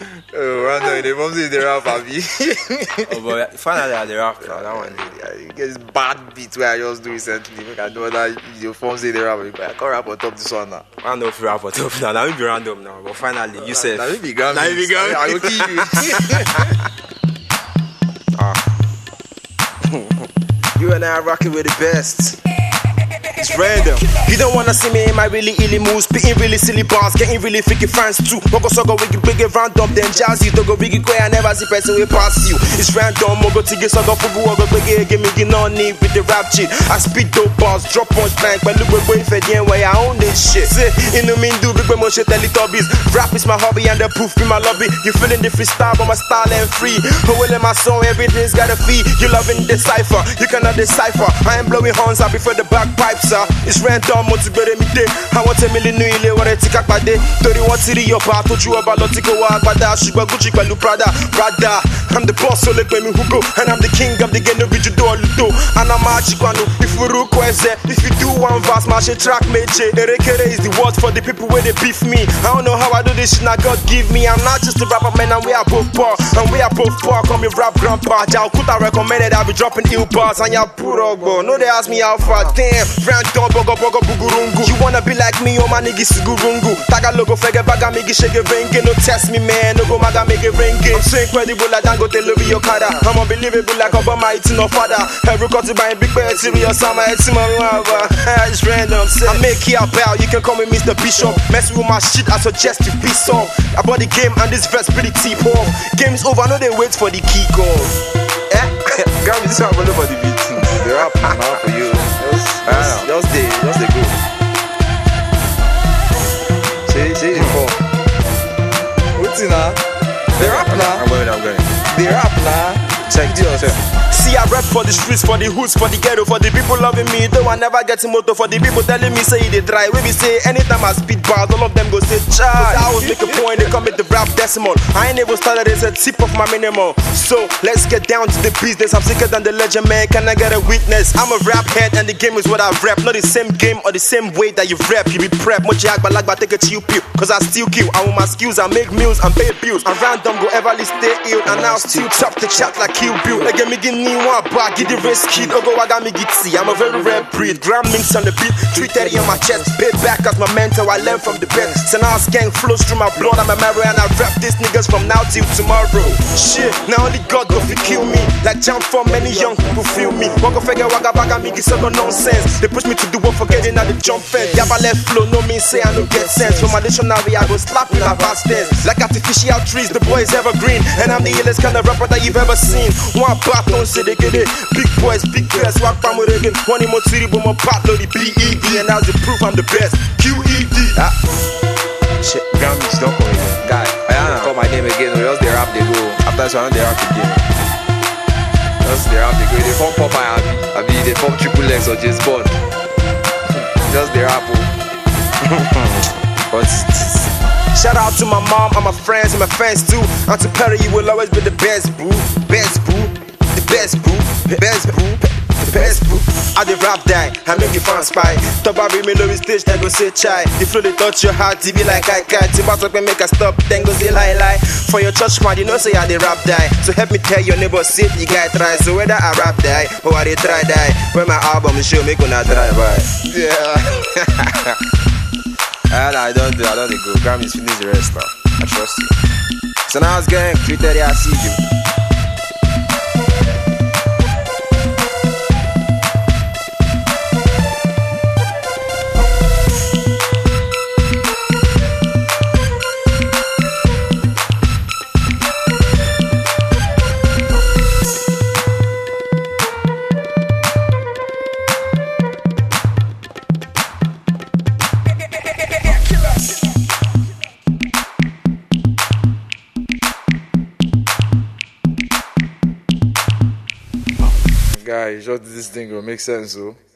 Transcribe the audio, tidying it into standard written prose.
Oh, random, they must say the rap, Abi. Oh, but finally I the rap now. That one. It gets bad beat where I just do recently. Make I know that your phone say the rap. I can't rap on top this one now. I don't know if you rap or top now. That will be random now. But finally, you said. Now we be Grammy. Now we be Grammy. I will kill you. You and I are rocking with the best. It's random. You don't wanna see me in my really illy mood, spitting really silly bars, getting really freaky fans too. Mogo sogo wiggy big random, then jazzy to go biggy quay. I never see person way past you. It's random. Mogo tiggy sogo fugu ogo biggy give me no need with the rap shit. I spit dope bars, drop punch blank, but look way for the end where I own this shit. Say in the mean do big motion teletubbies. Rap is my hobby and the proof in my lobby. You feeling the freestyle, but my style ain't free. Who will in my song, everything's got a fee. You loving the cipher, you cannot decipher. I am blowing horns, I prefer the bagpipes. It's random, motivated me day. I want a million new ile, what I take up by day. 31 city, your part, told you about Lotico, Agbada, Sugar Gucci, Balu Prada, Rada. I'm the boss, so let me who go. And I'm the king of the game, no be Judo, Ludo. And I'm Achiguano. If you request it, if you do one verse, my shit track, meche. Erekere is the word for the people where they beef me. I don't know how I do this shit, now God give me. I'm not just a rapper, man, and we are both poor. And we are both poor, call me rap grandpa. Jalkuta recommended, I'll be dropping ill bars. And you're puro, bro. No, they ask me how far, damn. Random, bogo, bogo, bugurungu. You wanna be like me, oh my nigga, sigurungu. Taga logo, fege, baga, migi, shake, renge. No test me, man, no go, maga, make it renge. I'm so incredible, like Dangote, Louis Okada. I'm unbelievable, like Obama, it's no father. Every cut to buy a big bed, serious summer, it's my mother. It's random, I make it bow, you can call me Mr. Bishop. Mess with my shit, I suggest you be some. About the game and this verse pretty deep home. Game's over, no they wait for the kick off. Grammy, this one I'm for the beat. The rap now for you. Just the go. Say the phone. What's in now? The rap now. I'm going. The rap now. Check yourself. See, I rap for the streets, for the hoods, for the ghetto, for the people loving me. Though I never get a motor, for the people telling me say they try. When we say anytime I speed bars, all of them go say child. I always make a point, they come with the rap decimal. I ain't never started as a tip of my minimum. So let's get down to the business. I'm sicker than the legend, man. Can I get a witness? I'm a rap head, and the game is what I rap. Not the same game or the same way that you rap. You be prep, much yak, but like, but take a chill pill. Cause I still kill. I want my skills, I make meals, and pay bills. I'm random, go everly stay ill, and now still top the chat like Kill Bill. Like me give me one back, get the risk kid, Ogo Waga me get see. I'm a very rare breed, gram minks on the beat, 330 on my chest, pay back as my mentor, I learn from the best. So now gang flows through my blood, I'm a marrow, and I rap these niggas from now till tomorrow. Shit, now only God go fi kill me, like jump for many young people feel me. Waka figure waga baga me get so nonsense. They push me to do what forgetting at the jump fence. Yaba left flow, no mean say I no get sense. From my dictionary I go slap in a past tense. Like artificial trees, the boy is evergreen, and I'm the illest kind of rapper that you've ever seen. One back don't say they get it. Big boys, big girls, walk from with again. One more city, but my part the BED, and that's the proof I'm the best. QED. Shit, Grammys don't call me Guy, I call my name again. Or else they rap, they go. after this one, they rap again. Just they rap, they go. They form Popeye, Abi, they form Triple X or James Bond. Just they rap. Shout out to my mom and my friends and my fans too. And to Perry, you will always be the best boo, best boo, the best boo, best boo, the best boo. I the rap die, I make you fan spy. Top of me low stage, then go say chai. The flow they touch your heart, TV like I can't. If I talk make a stop, then go say lie. For your church man, you know say I the rap die. So help me tell your neighbor, say the guy try. So whether I rap die or I they try die, when my album show me gonna try by. Yeah. I don't go. Grammys finish the rest now. I trust you. So now it's gang. 3:30, I see you. Guy, just this thing will make sense, so.